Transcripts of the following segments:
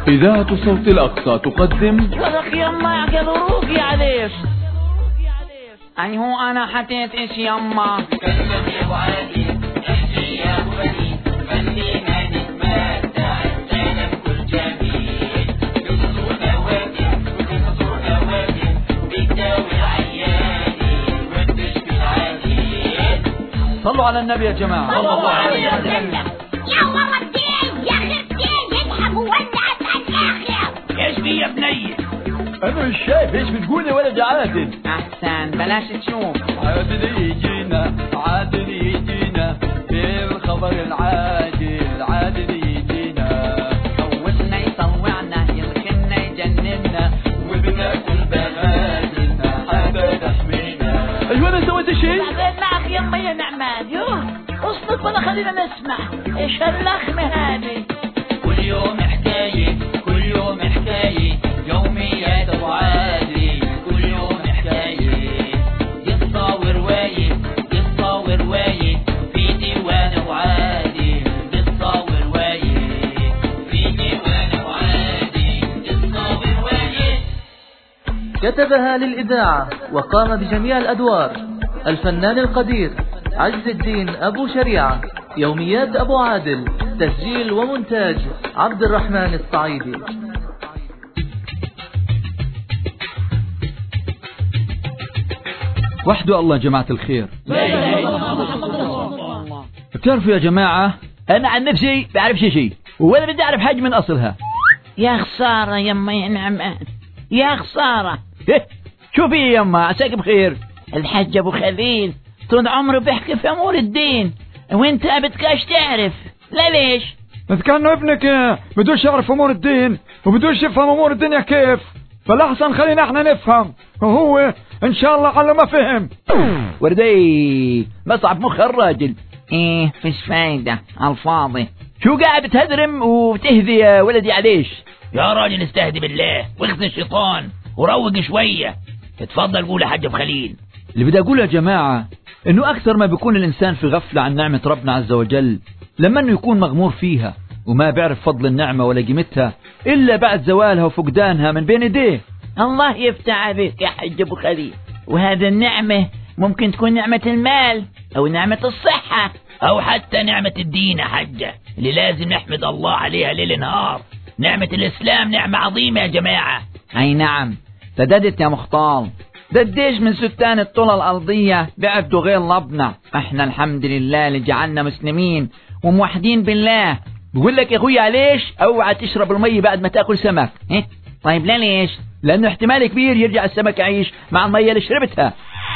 إذاعة صوت الأقصى تقدم ولك يما قالوا روقي عليش. أي هو أنا حطيت إيش يما صلوا على النبي يا جماعة. صلى الله عليه وسلم. يا والله الدين يا أخي الدين يذهب وولعت الآخر. إيش في يا بني؟ أنا مش شايف إيش بتقول يا ولد عادل. أحسن بلاش تشوف. عادل يجينا عادل يجينا بالخبر العاجل عادل يجينا خوفنا يطوعنا يمكننا يجننا وبناكل بغالنا حاجة تحمينا. أيوة أنا سويت شيء؟ بعدين معك يما يا نعمان. يوه اصلك ولا خلينا نسمع ايش هاللخمة هذه. كل يوم حكاية كل يوم حكاية يوميات أبو عادل. كل يوم حكاية قصة ورواية قصة ورواية في ديوان أبو عادل. قصة ورواية في ديوان أبو عادل. قصة ورواية. كتبها للإذاعة وقام بجميع الأدوار الفنان القدير عز الدين أبو شريعة. يوميات أبو عادل، تسجيل ومونتاج عبد الرحمن الصعيدي. وحده الله جماعة الخير. بتعرفوا يا جماعة أنا عن نفسي بعرف شيء ولا بدي أعرف حاجة من أصلها. يا خسارة يما يا نعمان يا خسارة. شو في يما عساك بخير؟ الحج أبو خليل طول عمره بيحكي في أمور الدين وانت بدكاش تعرف. لا ليش؟ بس كأنه ابنك بدوش يعرف أمور الدين وبدوش يفهم أمور الدنيا كيف، فالأحسن خلينا احنا نفهم وهو إن شاء الله على ما فهم. وردي مصعب مخ الراجل. ايه فيش فايدة الفاضي. شو قاعد بتهدرم وبتهدي يا ولدي عليش؟ يا راجل استهدي بالله واخذ الشيطان وروق شوية. اتفضل قول يا حاج ابو خليل. اللي بدي أقوله يا جماعة إنه أكثر ما بيكون الإنسان في غفلة عن نعمة ربنا عز وجل لما إنه يكون مغمور فيها وما بيعرف فضل النعمة ولا قيمتها إلا بعد زوالها وفقدانها من بين يديه. الله يفتح عليك يا حج أبو خليل. وهذا النعمة ممكن تكون نعمة المال أو نعمة الصحة أو حتى نعمة الدين يا حجة اللي لازم نحمد الله عليها ليل نهار. نعمة الإسلام نعمة عظيمة يا جماعة. أي نعم سددت يا مختار. قديش من سكان الطولة الأرضية بيعبدوا غير ربنا. احنا الحمد لله اللي جعلنا مسلمين وموحدين بالله. بقول لك يا اخويا ليش اوعى تشرب المي بعد ما تاكل سمك؟ طيب لا ليش؟ لانه احتمال كبير يرجع السمك يعيش مع المية اللي شربتها.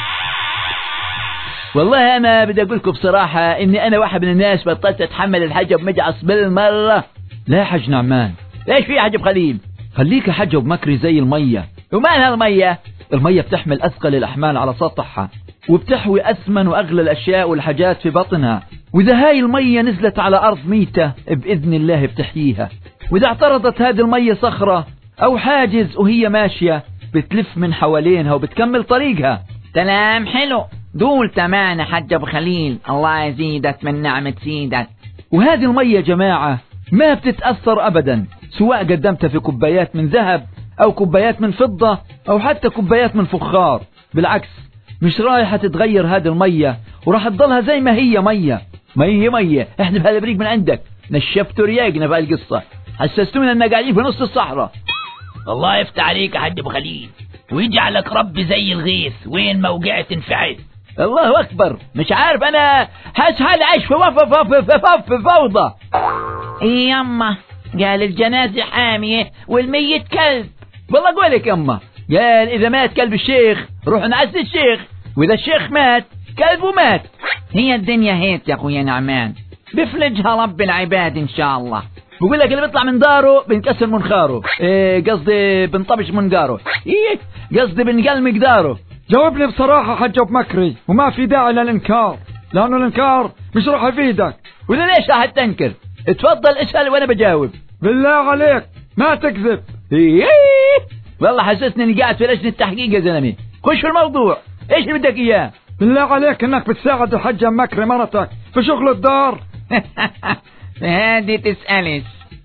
والله انا بدي اقول لكم بصراحة اني انا واحد من الناس بطلت اتحمل الحجة بمجعص بالمرة. لا يا حج نعمان. ليش في يا حج خليل؟ خليك يا حج بمكري زي المية. ومالها المية؟ المية بتحمل أثقل الأحمال على سطحها وبتحوي أثمن وأغلى الأشياء والحاجات في بطنها. وإذا هاي المية نزلت على أرض ميتة بإذن الله بتحييها. وإذا اعترضت هذه المية صخرة أو حاجز وهي ماشية بتلف من حوالينها وبتكمل طريقها. كلام حلو. دول تمام يا حج أبو خليل. الله يزيدك من نعمة سيدك. وهذه المية يا جماعة ما بتتأثر أبدا سواء قدمتها في كوبايات من ذهب أو كوبايات من فضة أو حتى كوبايات من فخار. بالعكس مش رايحة تتغير هذه المية وراح تضلها زي ما هي مية. احنا بهذا بريق من عندك نشفتوا رياقنا في القصة. حسستونا اننا قاعدين في نص الصحراء. الله يفتح عليك يا حج ابو خليل ويجعلك ربي زي الغيث وين ما وقعت انفعل. الله اكبر. مش عارف انا حاسس حالي عايش في فوضى. يما قال الجنازة حامية والميت كلب. والله قولك يما قال إذا مات كلب الشيخ روح نعزي الشيخ وإذا الشيخ مات كلبه مات. هي الدنيا هيك يا أخويا نعمان بفلجها رب العباد إن شاء الله. بقول لك اللي بيطلع من داره بنكسر منخاره. قصدي بنطبش منقاره. قصدي بنقل مقداره. جاوبني بصراحة حج بمكري وما في داعي للإنكار لأنه الإنكار مش راح يفيدك. وإذا ليش راح تنكر؟ اتفضل اسأل وأنا بجاوب. بالله عليك ما تكذب. والله حسسني اني قاعد في لجنة التحقيق يا زلمة. خش في الموضوع. ايش اللي بدك اياه؟ بالله عليك انك بتساعد الحجة مكري مرتك في شغل الدار. هادي تسألش.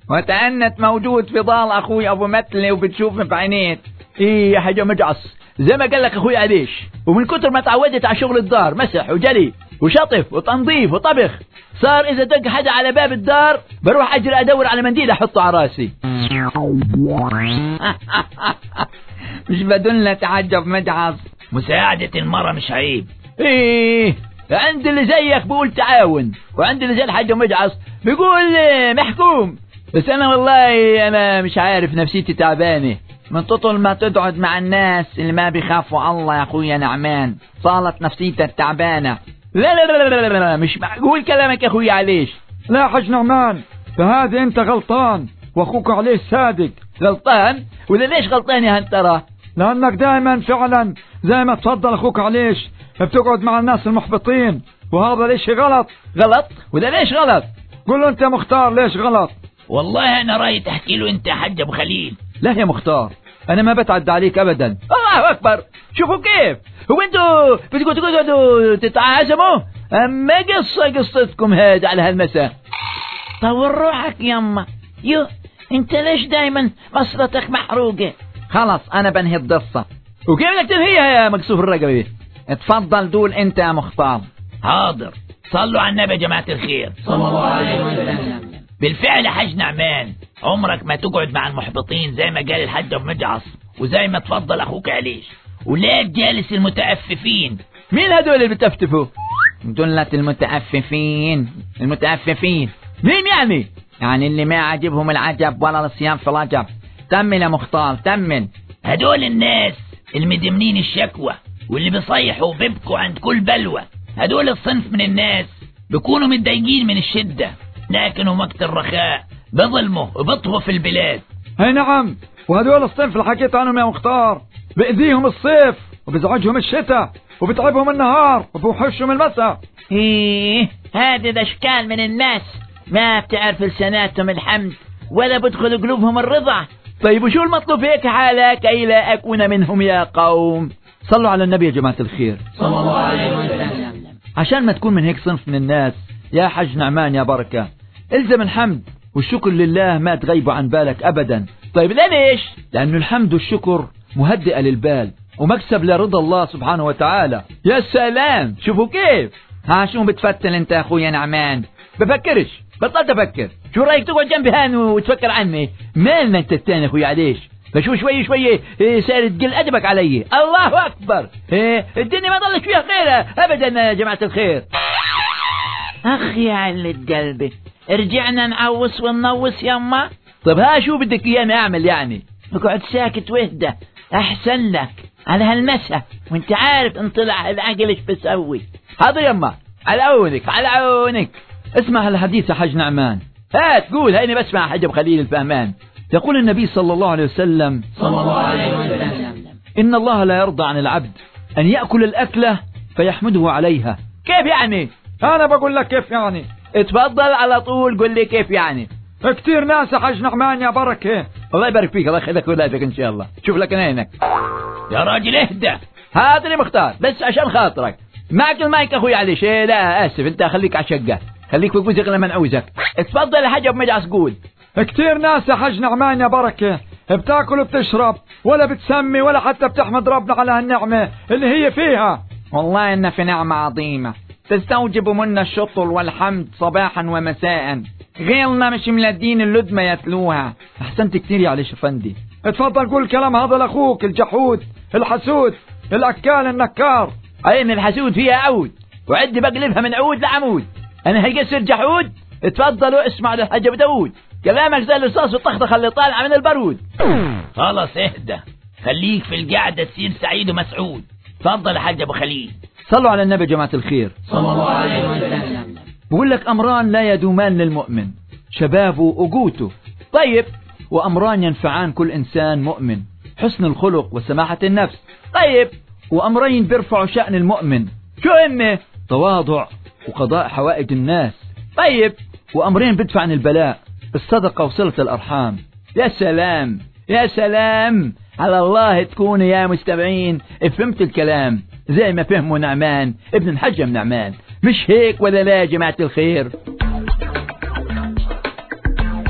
وتأنت موجود في ضال أخوي أبو متلي وبتشوفني بعينيك. ايه يا حاج مجعص، زي ما قال لك اخوي عديش، ومن كتر ما تعودت على شغل الدار مسح وجري وشطف وتنظيف وطبخ، صار اذا دق حدا على باب الدار بروح اجري ادور على منديل احطه على راسي. مش بدلنا تعجب مجعص. مساعدة المرة مش عيب. ايه عند اللي زيك بقول تعاون، وعند اللي زي الحاج مجعص بيقول محكوم. بس انا والله انا مش عارف، نفسيتي تعبانه من طول ما تقعد مع الناس اللي ما بيخافوا الله يا اخويا نعمان، صارت نفسيتك تعبانة. لا لا لا لا لا مش معقول كلامك يا اخوي عليش. لا حاج نعمان، فهذا انت غلطان واخوك عليه صادق. غلطان؟ ولا ليش غلطان يا هنترة؟ لانك دائما فعلا زي ما تفضل اخوك عليش بتقعد مع الناس المحبطين، وهذا ليش غلط. غلط؟ ولا ليش غلط؟ قول له انت مختار ليش غلط. والله انا رايي تحكي له انت يا حاج ابو خليل. لا يا مختار، انا ما بتعدى عليك ابدا. الله اكبر، شوفوا كيف هو انتوا بدكم تقعدوا تتعازموا؟ اما قصتكم هذا على هالمساء. طور روحك يما. انت ليش دايما بصرتك محروقة؟ خلاص انا بنهي القصة. وكيف بدك تنهيها يا مكسوف الرقبة؟ اتفضل دول انت يا مختار. حاضر. صلوا على النبي يا جماعة الخير صلى الله عليه وسلم. بالفعل يا حاج نعمان، عمرك ما تقعد مع المحبطين زي ما قال الحاج ابو مجعص، وزي ما تفضل اخوك عليش، ولا جالس المتأففين. مين هدول اللي بتفتفوا؟ دولة المتأففين. مين يعني؟ يعني اللي ما عجبهم العجب ولا الصيام في العجب. تمن يا مختار تمن. هدول الناس المدمنين الشكوى واللي بيصيحوا وبيبكوا عند كل بلوى. هدول الصنف من الناس بيكونوا متضايقين من الشدة، لكنهم وقت الرخاء بظلموا وبطهوا في البلاد. اي نعم، وهدول الصنف اللي حكيت عنهم يا مختار بأذيهم الصيف وبزعجهم الشتاء وبتعبهم النهار وبوحشهم المساء. هذه الاشكال من الناس ما بتعرف لساناتهم الحمد ولا بدخل قلوبهم الرضا. طيب وشو المطلوب هيك حالك كي لا أكون منهم يا قوم؟ صلوا على النبي يا جماعة الخير صلى الله عليه وسلم. عشان ما تكون من هيك صنف من الناس يا حج نعمان يا بركة، الزم الحمد والشكر لله ما تغيبوا عن بالك أبدا. طيب ليش؟ لأنه الحمد والشكر مهدئة للبال ومكسب لرضا الله سبحانه وتعالى. يا سلام، شوفوا كيف. شو بتفتل انت يا اخويا نعمان؟ بفكرش، بطلت افكر. شو رايك تقعد جنبي هان وتفكر عني؟ مالنا انت التاني اخويا عليش؟ فشو شوي صار تقل ادبك علي. الله اكبر، الدنيا ما ضلت فيها خير ابدا يا جماعة الخير. اخي يا علة قلبي، رجعنا نعوس وننوس يما. طب شو بدك اياني اعمل يعني؟ اقعد ساكت واهدى احسن لك على هالمسا، وانت عارف ان طلع العقل ايش بسوي. حاضر يما، على عونك. اسمع الحديث يا حج نعمان. تقول هيني بسمع حج ابو خليل الفهمان. يقول النبي صلى الله عليه وسلم إن الله لا يرضى عن العبد أن يأكل الأكلة فيحمده عليها. كيف يعني؟ أنا بقول لك كيف يعني. اتفضل على طول قل لي كيف يعني. كتير ناس يا حج نعمان يا بركة. الله يبارك فيك، الله يخليك ولادك إن شاء الله. شوف لك عينك يا راجل اهدى. هاتني مختار بس عشان خاطرك. معك المايك أخوي عليش. لا آسف، أنت خليك على شقة، خليك في جوزك لما نعوزك. اتفضل يا حاج ابو مجعص قول. كتير ناس يا حج نعمان يا بركة بتاكل وبتشرب ولا بتسمي ولا حتى بتحمد ربنا على هالنعمة اللي هي فيها. والله إن في نعمة عظيمة تستوجب منا الشكر والحمد صباحا ومساء، غيرنا مش ملدين اللدمة يتلوها. أحسنت كتير يا عليش افندي. اتفضل قول الكلام هذا لأخوك الجحود الحسود الأكال النكار. عين الحسود فيها عود وعدي بقلبها من عود لعمود. أنا هيقصر جحود؟ اتفضلوا اسمع للحاج ابو داود، كلامك زي الرصاص والطخطخه اللي طالعه من البارود. خلاص اهدى، خليك في القعدة تصير سعيد ومسعود. تفضل يا حاج ابو خليل. صلوا على النبي جماعة الخير صلى الله عليه وسلم. بقول لك أمران لا يدومان للمؤمن، شبابه وقوته. طيب، وأمران ينفعان كل إنسان مؤمن، حسن الخلق وسماحة النفس. طيب، وأمرين بيرفعوا شأن المؤمن، شو هن؟ تواضع وقضاء حوائج الناس. طيب، وأمرين بدفع عن البلاء، الصدقة وصلة الأرحام. يا سلام يا سلام على الله تكونوا يا مستمعين فهمت الكلام زي ما فهموا نعمان ابن الحجم نعمان، مش هيك ولا لا يا جماعة الخير؟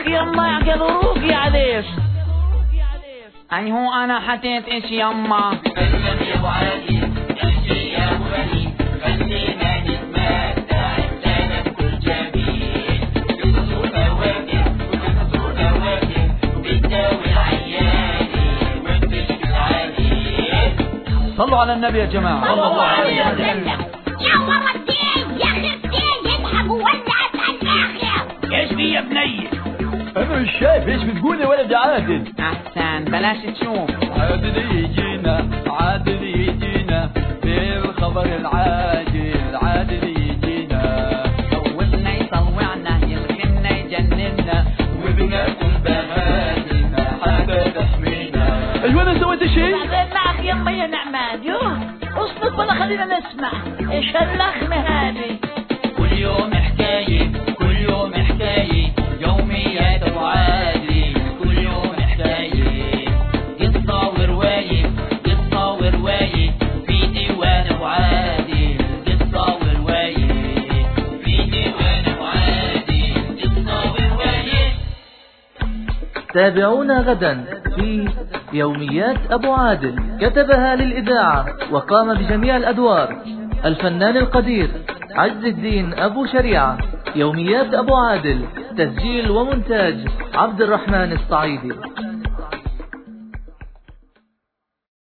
يما قالوا يا عليش. أي هو أنا حطيت إيش يما. يا أبو علي امشي يا أبو علي خلينا نتمتع السنة كل جميل يقصوا فواكه ويقصوا فواكه وبتداوي عيالي وبتشفي العليل. صلوا على النبي يا جماعة. صلى الله عليه وسلم. يا ورتين يا خرتين يذهبوا ولعت الآخر. ايش في يا بني؟ أنا مش شايف إيش بتقول يا ولد عادل. أحسن بلاش تشوف. عادل يجينا عادل يجينا بالخبر العاجل عادل يجينا يصوتنا يطوعنا يلغمنا يجننا وبناكل بهادنا حاجة تحمينا. أيوة أنا سويت شيء؟ بعدين معك يما يا نعمان. يوه اصبر ولا خلينا نسمع ايش هاللخمة هذه. كل يوم حكاية كل يوم حكاية يوميات أبو عادل كل يوم حكاية قصة ورواية قصة ورواية في ديوان أبو عادل قصة ورواية في ديوان أبو عادل قصة ورواية. تابعونا غدا في يوميات أبو عادل. كتبها للإذاعة وقام بجميع الأدوار الفنان القدير عز الدين أبو شريعة. يوميات أبو عادل تسجيل ومونتاج عبد الرحمن الصعيدي.